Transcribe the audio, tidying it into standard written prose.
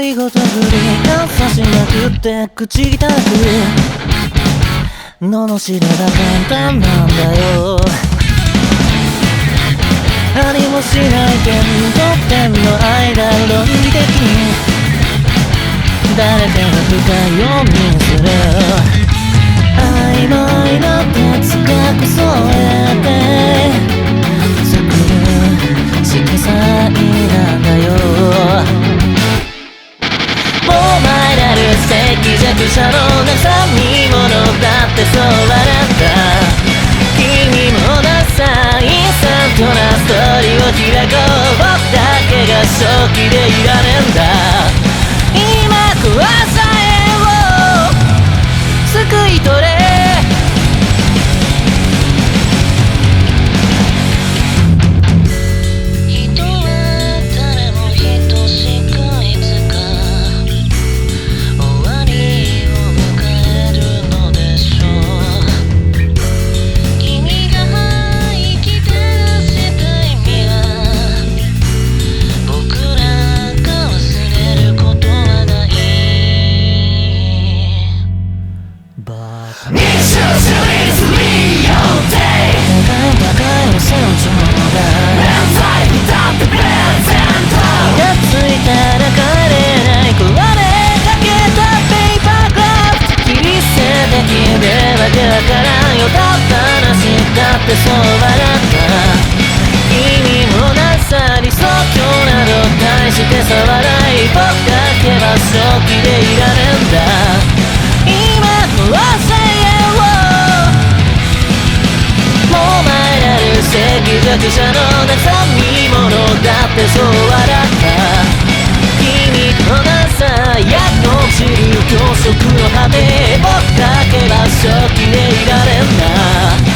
りごと振りかさしまくって口汚く罵れば簡単なんだよ。ありもしない点と点の間論理的に誰かが不快を見する曖昧な哲学添えて作る色彩なんだよ。お前らる赤弱者の中身者だってそう笑った君もダサいサントなストーリーを開こう僕だけが正気でいられんだ今食わさえを救い取れだからよかった話だってそう笑った君もダサ理想郷など大してさ笑い僕だけは正気でいられんだ今の朝へをお前らる赤弱者の中身者だってそう笑った君とダサいやの知る教職の果て僕だけは正気でいられんだ